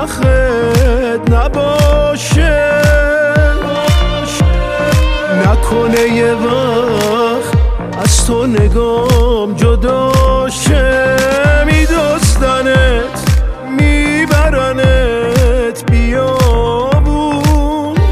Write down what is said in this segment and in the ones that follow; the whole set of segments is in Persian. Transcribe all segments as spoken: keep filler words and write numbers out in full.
وقت نباشه، نکنه یه وقت از تو نگام جدا شه. میدزدنت میبرنت بیابون،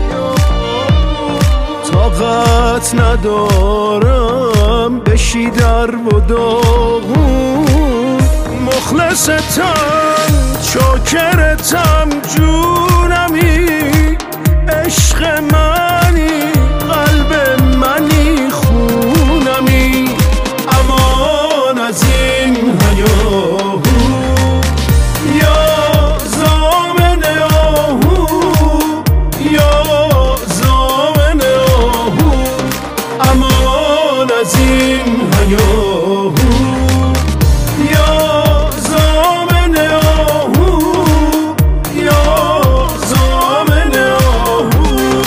طاقت ندارم بشی در و داغون. مخلصتم شاکرتم جونمی، عشق منی قلب منی خونمی. امان از این هیاهو یا زامن آهو، یا زامن آهو. امان از این هیاهو یا زامن آهو، یا زامن آهو.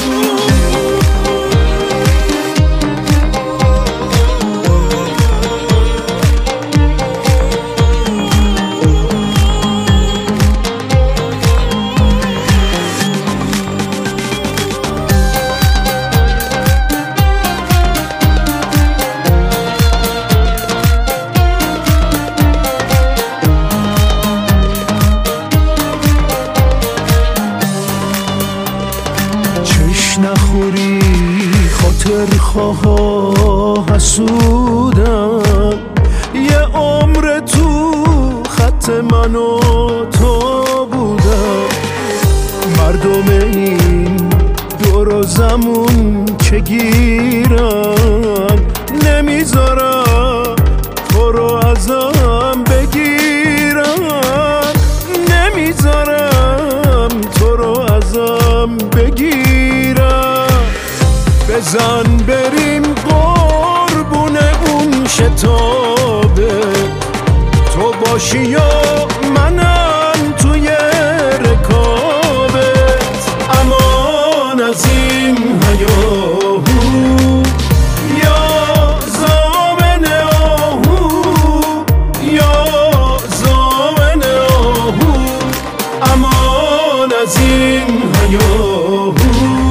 نخوری خاطر خواه حسودم، یه عمر تو خط من و تو بودم. مردم این دور و زمون که گیرن، نمیذارم تو رو ازم بگیرن، نمیذارم تو رو ازم بگیرن. بزن بریم قربون اون شتابه، تو باشی یا منم توی رکابت. امان از این هیاهو یا زامن آهو، یا زامن آهو. امان از این هیاهو